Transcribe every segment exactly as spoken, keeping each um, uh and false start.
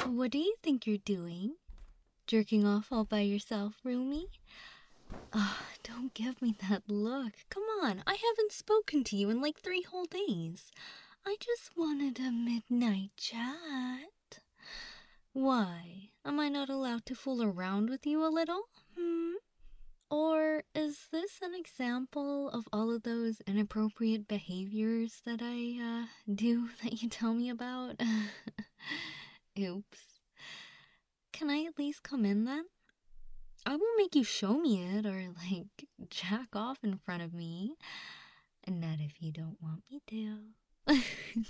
What do you think you're doing? Jerking off all by yourself, roomie? Ah, oh, don't give me that look. Come on, I haven't spoken to you in like three whole days. I just wanted a midnight chat. Why? Am I not allowed to fool around with you a little? Hmm? Or is this an example of all of those inappropriate behaviors that I, uh, do that you tell me about? Oops. Can I at least come in then? I won't make you show me it or, like, jack off in front of me. Not if you don't want me to.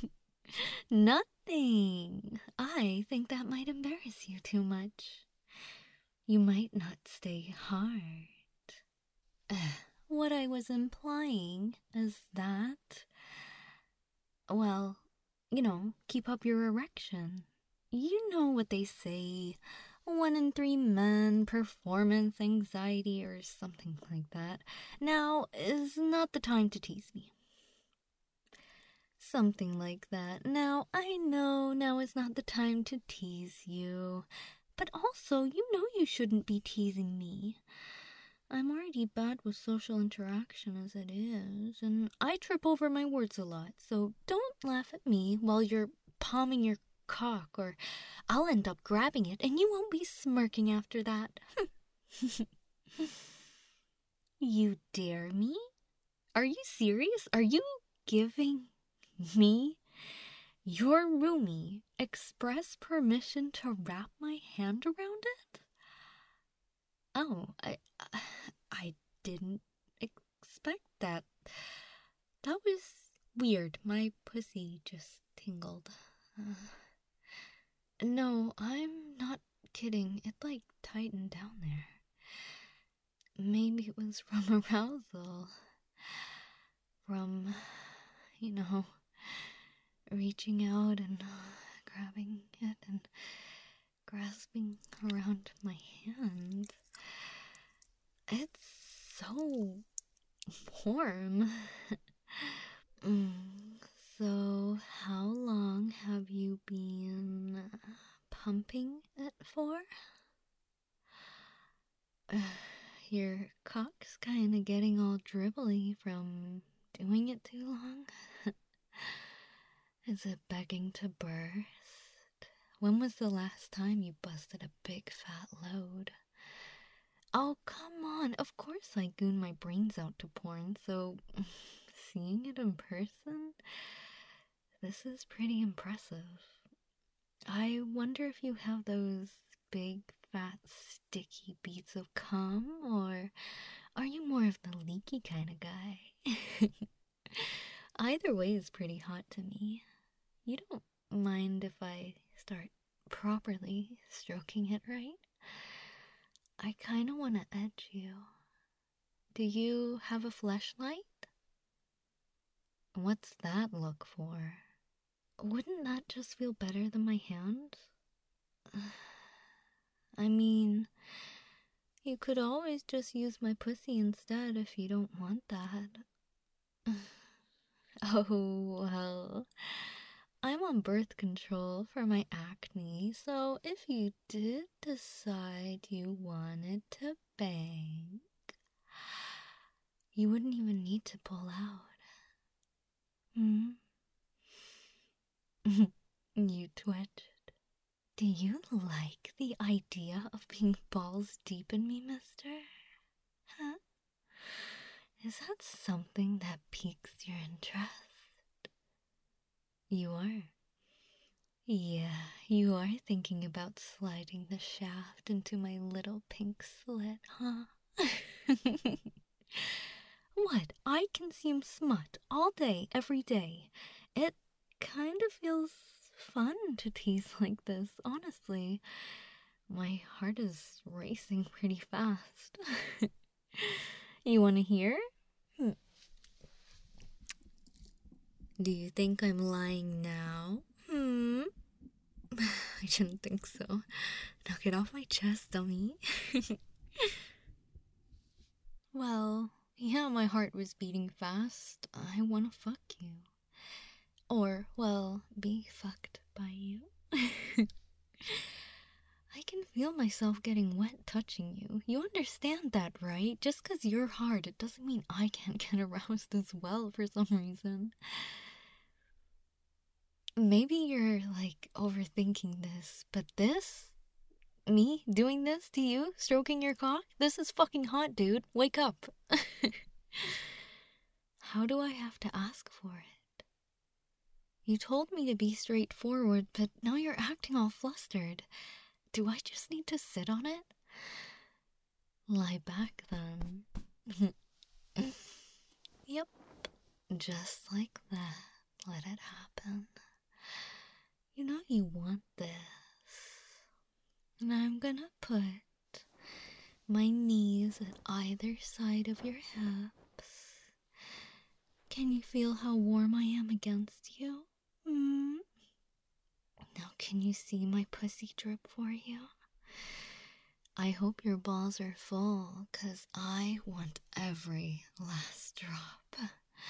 Nothing. I think that might embarrass you too much. You might not stay hard. What I was implying is that, well, you know, keep up your erection. You know what they say, one in three men, performance anxiety or something like that. Now is not the time to tease me. Something like that. Now, I know now is not the time to tease you, but also you know you shouldn't be teasing me. I'm already bad with social interaction as it is, and I trip over my words a lot, so don't laugh at me while you're palming your cock, or I'll end up grabbing it and you won't be smirking after that. You dare me? Are you serious? Are you giving me, your roomie, express permission to wrap my hand around it? Oh, I, I didn't expect that. That was weird. My pussy just tingled. Uh, no, I'm not kidding. It, like, tightened down there. Maybe it was from arousal. From, you know, reaching out and grabbing it and grasping around my hand. It's so warm. mm, so, how long have you been pumping it for? Uh, your cock's kinda getting all dribbly from doing it too long. Is it begging to burst? When was the last time you busted a big fat load? Oh, come on. Of course I goon my brains out to porn, so seeing it in person, this is pretty impressive. I wonder if you have those big, fat, sticky beads of cum, or are you more of the leaky kind of guy? Either way is pretty hot to me. You don't mind if I start properly stroking it, right? I kinda wanna edge you. Do you have a fleshlight? What's that look for? Wouldn't that just feel better than my hand? I mean, you could always just use my pussy instead if you don't want that. Oh, well, I'm on birth control for my acne, so if you did decide you wanted to bang, you wouldn't even need to pull out. Hmm? You twitched. Do you like the idea of being balls deep in me, mister? Huh? Is that something that piques your interest? You are. Yeah, you are thinking about sliding the shaft into my little pink slit, huh? What? I consume smut all day, every day. It kind of feels fun to tease like this, honestly. My heart is racing pretty fast. You want to hear? Hmm. Do you think I'm lying now? Hmm? I didn't think so. Now get off my chest, dummy. Well, yeah, my heart was beating fast. I wanna fuck you. Or, well, be fucked by you. feel myself getting wet touching you. You understand that, right? Just because you're hard, it doesn't mean I can't get aroused as well for some reason. Maybe you're, like, overthinking this, but this? Me doing this to you? Stroking your cock? This is fucking hot, dude. Wake up. How do I have to ask for it? You told me to be straightforward, but now you're acting all flustered. Do I just need to sit on it? Lie back, then. Yep. Just like that. Let it happen. You know you want this. And I'm gonna put my knees at either side of your hips. Can you feel how warm I am against you? Mm? Now can you see my pussy drip for you? I hope your balls are full, 'cause I want every last drop.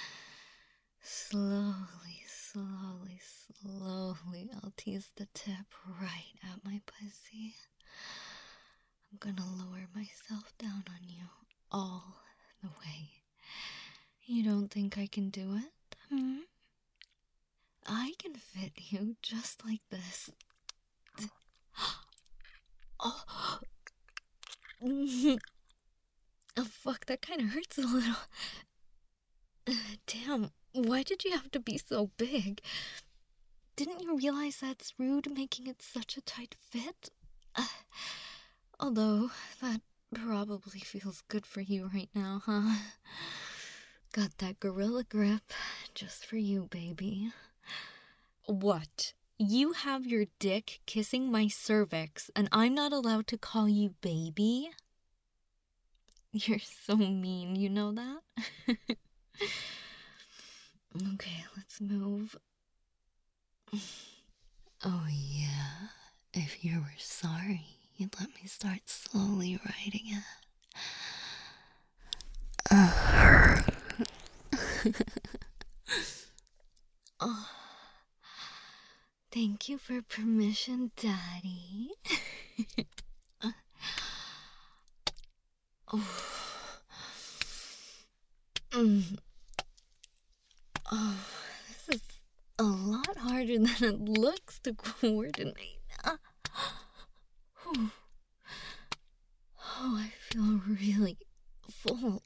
Slowly, slowly, slowly, I'll tease the tip right at my pussy. I'm gonna lower myself down on you all the way. You don't think I can do it? Hmm? I can fit you just like this. Oh, oh fuck, that kind of hurts a little. Damn, why did you have to be so big? Didn't you realize that's rude, making it such a tight fit? Uh, although, that probably feels good for you right now, huh? Got that gorilla grip, just for you, baby. What? You have your dick kissing my cervix, and I'm not allowed to call you baby? You're so mean, you know that? Okay, let's move. Oh yeah, if you were sorry, you'd let me start slowly writing it. Uh. Oh. Thank you for permission, Daddy. uh. Oh. Mm. Oh, this is a lot harder than it looks to coordinate. Uh. Oh, I feel really full.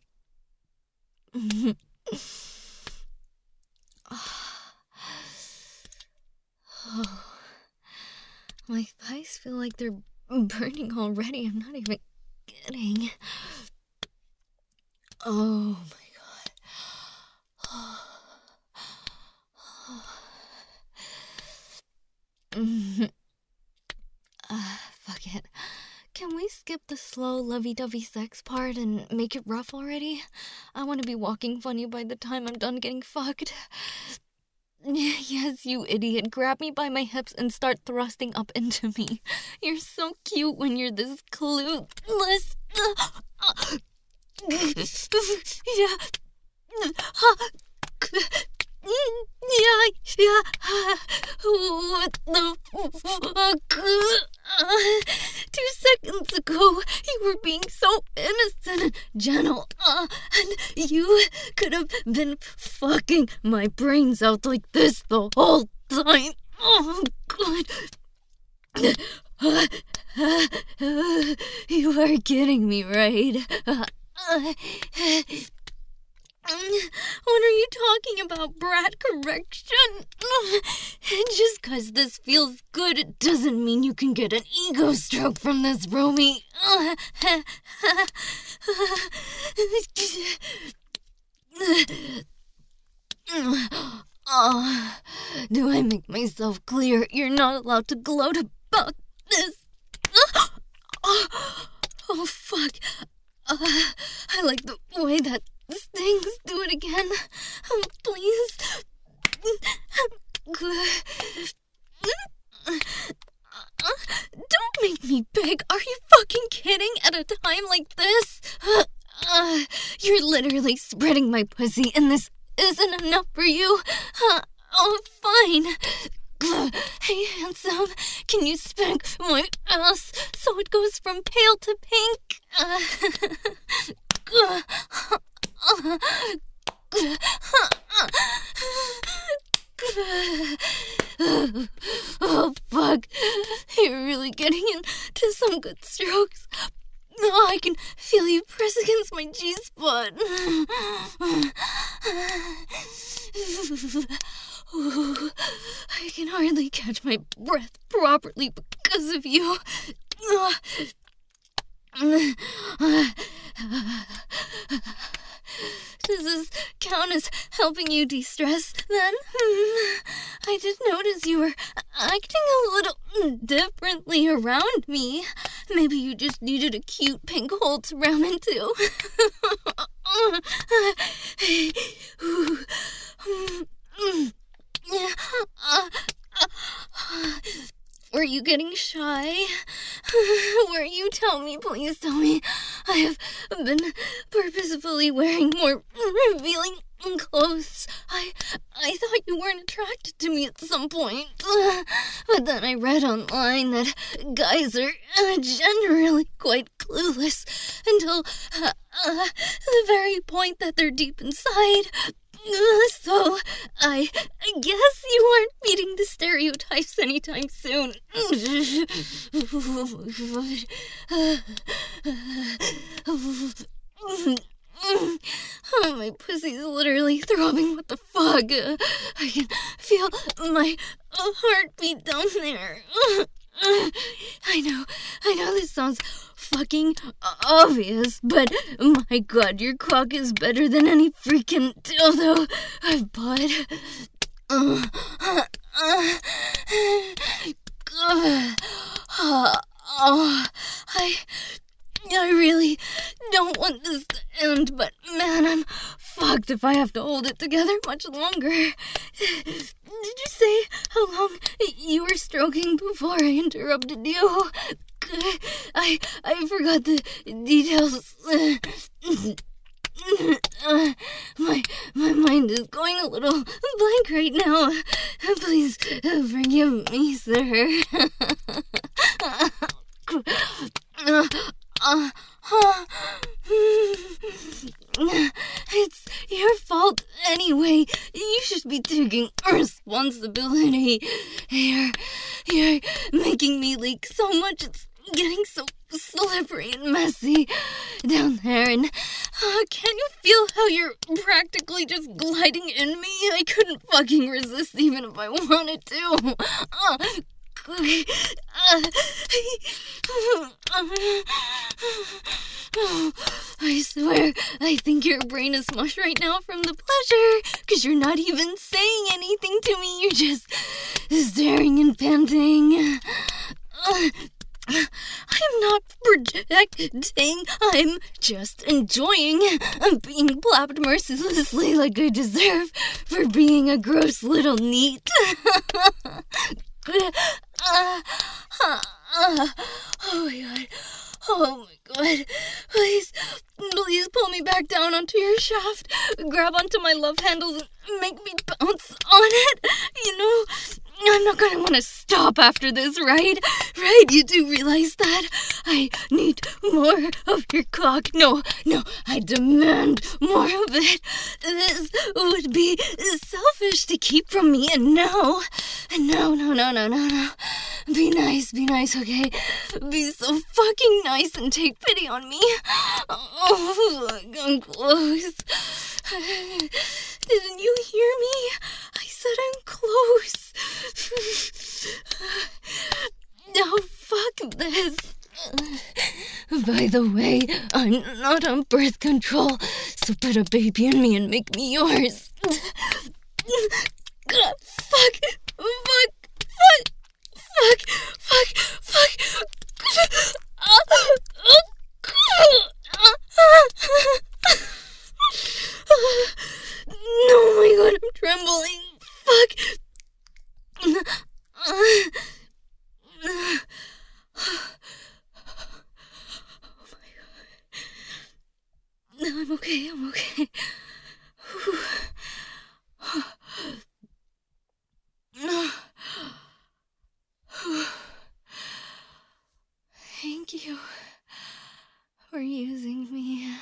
Oh, my thighs feel like they're burning already. I'm not even kidding. Oh my god. Oh. uh, fuck it. Can we skip the slow lovey-dovey sex part and make it rough already? I want to be walking funny by the time I'm done getting fucked. Yes, you idiot. Grab me by my hips and start thrusting up into me. You're so cute when you're this clueless. Yeah. Yeah, yeah. What the fuck? Uh, two seconds ago, you were being so innocent and gentle, uh, and you could have been fucking my brains out like this the whole time. Oh, God. Uh, uh, uh, you are kidding me, right? Uh, uh, What are you talking about, brat? Correction? Just cause this feels good, it doesn't mean you can get an ego stroke from this, Romy. Oh, do I make myself clear? You're not allowed to gloat about this. Oh, fuck. Uh, I like the way that stings. Do it again. Um, please. Don't make me beg. Are you fucking kidding? At a time like this? Uh, you're literally spreading my pussy, and this isn't enough for you. Uh, oh, fine. Hey, handsome, can you spank my ass so it goes from pale to pink? Uh, oh, fuck. You're really getting into some good strokes. Oh, I can feel you press against my G-spot. Ooh, I can hardly catch my breath properly because of you. Does this count as helping you de-stress, then? I did notice you were acting a little differently around me. Maybe you just needed a cute pink hole to ram into. Were you getting shy? Were you? Tell me, please tell me. I have been purposefully wearing more revealing clothes. I I thought you weren't attracted to me at some point. But then I read online that guys are uh, generally quite clueless until uh, uh, the very point that they're deep inside. So, I guess you aren't beating the stereotypes anytime soon. Oh, my pussy's literally throbbing. What the fuck? Uh, I can feel my uh, heartbeat down there. Uh, I know, I know this sounds fucking obvious, but my god, your cock is better than any freaking dildo I've bought. Uh, uh, uh, uh, uh, I, I really don't want this to end, but man, I'm fucked if I have to hold it together much longer. Did you say how long you were stroking before I interrupted you? I I forgot the details. Uh, my my mind is going a little blank right now. Please uh, forgive me, sir. uh, uh, uh, it's your fault anyway. You should be taking responsibility. You're, you're making me leak so much. It's getting so slippery and messy down there. And uh, can you feel how you're practically just gliding in me? I couldn't fucking resist even if I wanted to. Uh, I swear, I think your brain is mush right now from the pleasure, because you're not even saying anything to me, you're just staring and panting. Uh, I'm not projecting, I'm just enjoying being blapped mercilessly like I deserve for being a gross little neat. Uh, uh, uh, oh my god. Oh my god. Please, please pull me back down onto your shaft. Grab onto my love handles and make me bounce on it. You know, I'm not gonna want to stop after this, right? Right? You do realize that? I need more of your cock. No, no, I demand more of it. This would be selfish to keep from me, and no, no, no, no, no, no, no. Be nice, be nice, okay? Be so fucking nice and take pity on me. Oh, fuck, I'm close. Didn't you hear me? I said I'm close. Now, fuck this. By the way, I'm not on birth control, so put a baby in me and make me yours. God, fuck, fuck, fuck, fuck, fuck, fuck. Oh my god, I'm trembling. Fuck. Oh my god. No, I'm okay, I'm okay. Thank you for using me.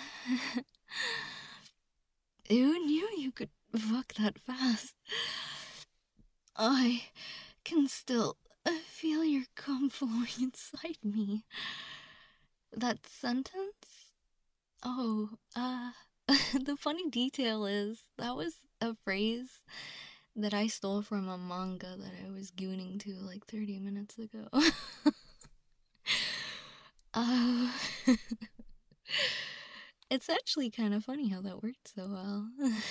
Who knew you could fuck that fast? I can still feel your cum flowing inside me. That sentence? Oh, uh, the funny detail is that was a phrase that I stole from a manga that I was gooning to like thirty minutes ago. uh, it's actually kind of funny how that worked so well.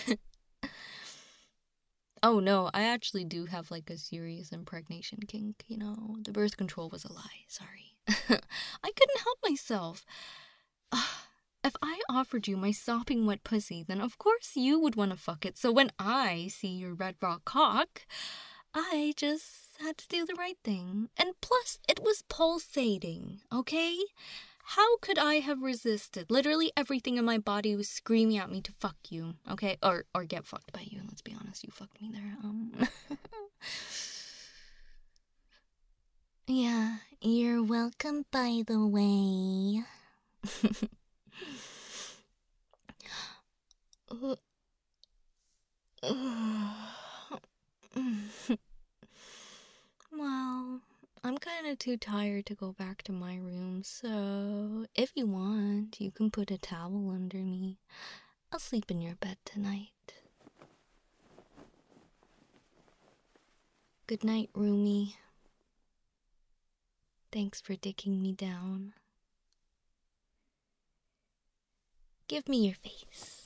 Oh no, I actually do have like a serious impregnation kink, you know. The birth control was a lie, sorry. I couldn't help myself. If I offered you my sopping wet pussy, then of course you would want to fuck it. So when I see your red raw cock, I just had to do the right thing. And plus, it was pulsating, okay? How could I have resisted? Literally everything in my body was screaming at me to fuck you, okay? Or or get fucked by you, let's be honest. You fucked me there. Um. Yeah, you're welcome, by the way. Well, I'm kind of too tired to go back to my room, so if you want, you can put a towel under me. I'll sleep in your bed tonight. Good night, roomie. Thanks for dicking me down. Give me your face.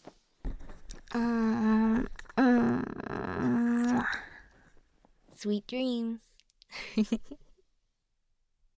Um, um, sweet dreams.